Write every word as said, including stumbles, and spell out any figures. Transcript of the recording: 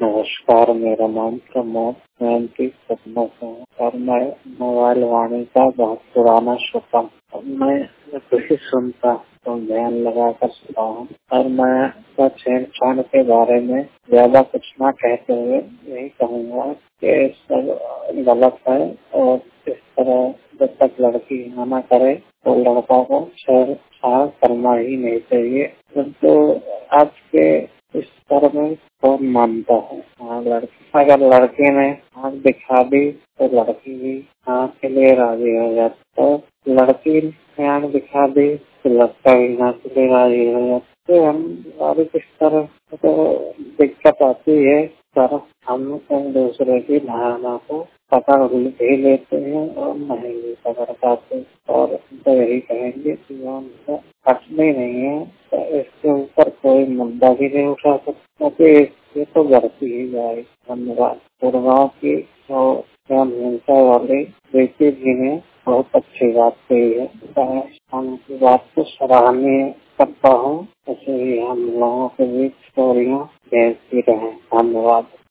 नमस्कार, मेरा नाम प्रमोद मैं एमपी सतना से हूँ और मैं मोबाइल वाणी का बहुत पुराना श्रोता हूँ। मैं कृषि सुनता तो ध्यान लगाकर सुनता हूँ और मैं छेड़छाड़ के बारे में ज्यादा कुछ ना कहते हुए यही कहूँगा कि सब गलत है और इस तरह जब तक लड़की मना करे तो लड़का को छेड़छाड़ करना ही नहीं चाहिए। तो आज के इस तरह में कौन मानता है? हाँ, लड़की अगर लड़के ने आँख दिखा दी तो लड़की भी आँख के लिए राजी हो जाती, तो लड़की ने आँख दिखा दी तो लड़का भी आँख के लिए राजी हो जाता। तो हम हमारी किस तरह तो दिक्कत आती है सर, हम एक दूसरे की धारणा को पकड़ भी लेते हैं और नहीं भी पकड़ पाते और तो यही कहेंगे कि हमको हटनी नहीं है तो इसके ऊपर कोई मुद्दा भी नहीं उठा सकता कि ये तो बढ़ती ही जाए। धन्यवाद। गुड़गांव की जो हिंसा वाली बेटी जी ने बहुत अच्छी बात कही है, हम उनकी बात को सराहनीय करता हूँ। ऐसे ही हम लोगों के बीच स्टोरियाँ भेजती रहें। धन्यवाद।